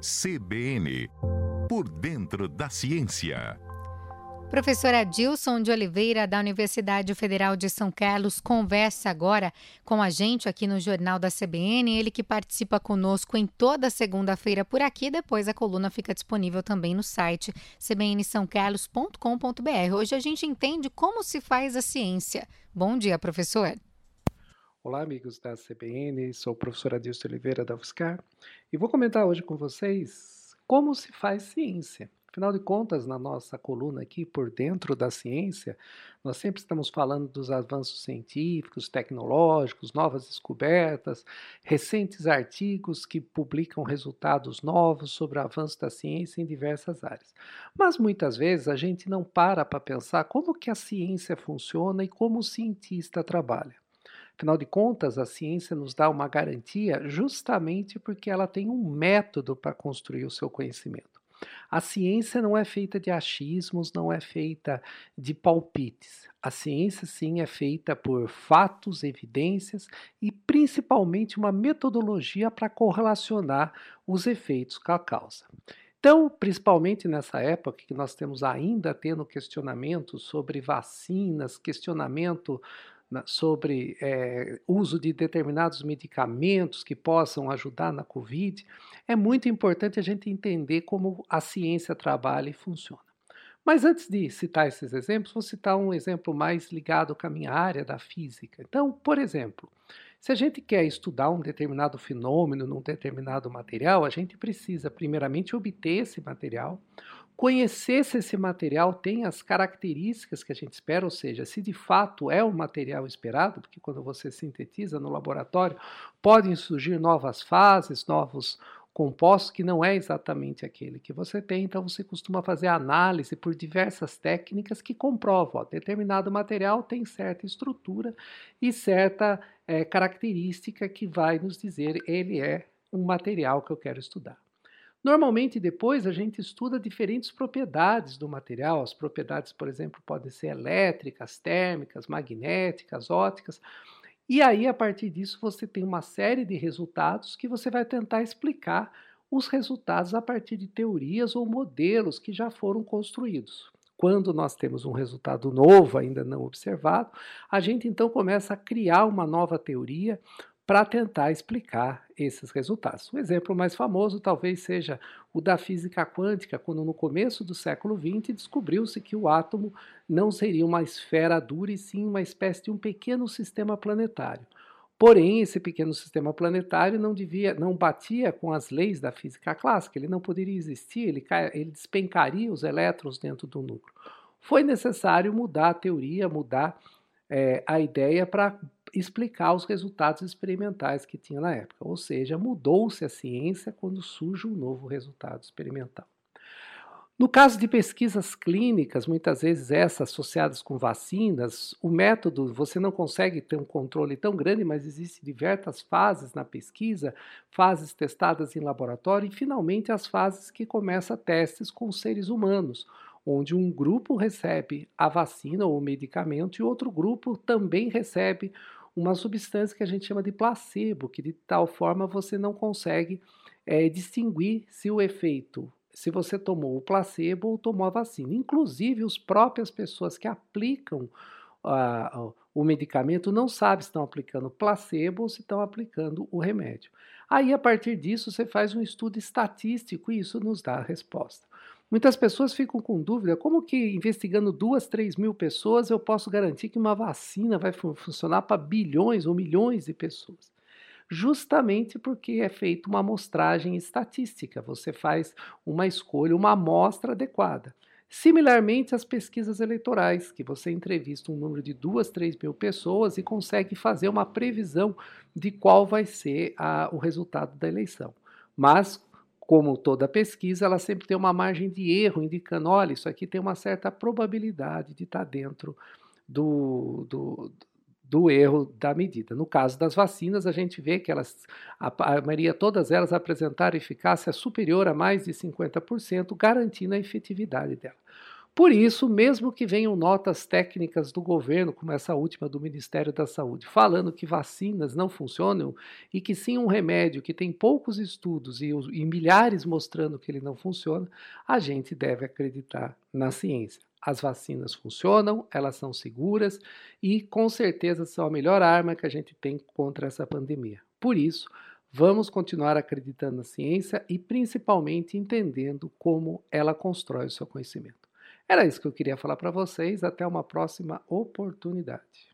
CBN, por dentro da ciência. Professor Adilson de Oliveira, da Universidade Federal de São Carlos, conversa agora com a gente aqui no Jornal da CBN. Ele que participa conosco em toda segunda-feira por aqui. Depois a coluna fica disponível também no site cbnsãocarlos.com.br. Hoje a gente entende como se faz a ciência. Bom dia, professor. Olá, amigos da CBN. Sou o professor Adilson de Oliveira, da UFSCar. E vou comentar hoje com vocês como se faz ciência. Afinal de contas, na nossa coluna aqui, por dentro da ciência, nós sempre estamos falando dos avanços científicos, tecnológicos, novas descobertas, recentes artigos que publicam resultados novos sobre o avanço da ciência em diversas áreas. Mas muitas vezes a gente não para pensar como que a ciência funciona e como o cientista trabalha. Afinal de contas, a ciência nos dá uma garantia justamente porque ela tem um método para construir o seu conhecimento. A ciência não é feita de achismos, não é feita de palpites. A ciência, sim, é feita por fatos, evidências e principalmente uma metodologia para correlacionar os efeitos com a causa. Então, principalmente nessa época que nós temos ainda tendo questionamentos sobre vacinas, questionamento sobre uso de determinados medicamentos que possam ajudar na Covid, é muito importante a gente entender como a ciência trabalha e funciona. Mas antes de citar esses exemplos, vou citar um exemplo mais ligado com a minha área da física. Então, por exemplo, se a gente quer estudar um determinado fenômeno num determinado material, a gente precisa primeiramente obter esse material, conhecer se esse material tem as características que a gente espera, ou seja, se de fato é o material esperado, porque quando você sintetiza no laboratório, podem surgir novas fases, novos compostos que não é exatamente aquele que você tem, então você costuma fazer análise por diversas técnicas que comprovam, determinado material tem certa estrutura e certa característica que vai nos dizer ele é um material que eu quero estudar. Normalmente, depois, a gente estuda diferentes propriedades do material. As propriedades, por exemplo, podem ser elétricas, térmicas, magnéticas, ópticas. E aí, a partir disso, você tem uma série de resultados que você vai tentar explicar os resultados a partir de teorias ou modelos que já foram construídos. Quando nós temos um resultado novo, ainda não observado, a gente então começa a criar uma nova teoria para tentar explicar esses resultados. O exemplo mais famoso talvez seja o da física quântica, quando no começo do século XX descobriu-se que o átomo não seria uma esfera dura e sim uma espécie de um pequeno sistema planetário. Porém, esse pequeno sistema planetário não batia com as leis da física clássica, ele não poderia existir, ele despencaria os elétrons dentro do núcleo. Foi necessário mudar a teoria, mudar a ideia para explicar os resultados experimentais que tinha na época. Ou seja, mudou-se a ciência quando surge um novo resultado experimental. No caso de pesquisas clínicas, muitas vezes essas associadas com vacinas, o método, você não consegue ter um controle tão grande, mas existem diversas fases na pesquisa, fases testadas em laboratório e, finalmente, as fases que começam testes com seres humanos, onde um grupo recebe a vacina ou o medicamento e outro grupo também recebe uma substância que a gente chama de placebo, que de tal forma você não consegue distinguir se o efeito, se você tomou o placebo ou tomou a vacina. Inclusive, as próprias pessoas que aplicam o medicamento não sabem se estão aplicando placebo ou se estão aplicando o remédio. Aí, a partir disso, você faz um estudo estatístico e isso nos dá a resposta. Muitas pessoas ficam com dúvida, como que investigando 2, 3 mil pessoas eu posso garantir que uma vacina vai funcionar para bilhões ou milhões de pessoas? Justamente porque é feita uma amostragem estatística, você faz uma escolha, uma amostra adequada. Similarmente às pesquisas eleitorais, que você entrevista um número de 2, 3 mil pessoas e consegue fazer uma previsão de qual vai ser o resultado da eleição. Mas, como toda pesquisa, ela sempre tem uma margem de erro, indicando, olha, isso aqui tem uma certa probabilidade de estar dentro do erro da medida. No caso das vacinas, a gente vê que a maioria, todas elas apresentaram eficácia superior a mais de 50%, garantindo a efetividade dela. Por isso, mesmo que venham notas técnicas do governo, como essa última do Ministério da Saúde, falando que vacinas não funcionam e que sim um remédio que tem poucos estudos e milhares mostrando que ele não funciona, a gente deve acreditar na ciência. As vacinas funcionam, elas são seguras e com certeza são a melhor arma que a gente tem contra essa pandemia. Por isso, vamos continuar acreditando na ciência e principalmente entendendo como ela constrói o seu conhecimento. Era isso que eu queria falar para vocês. Até uma próxima oportunidade.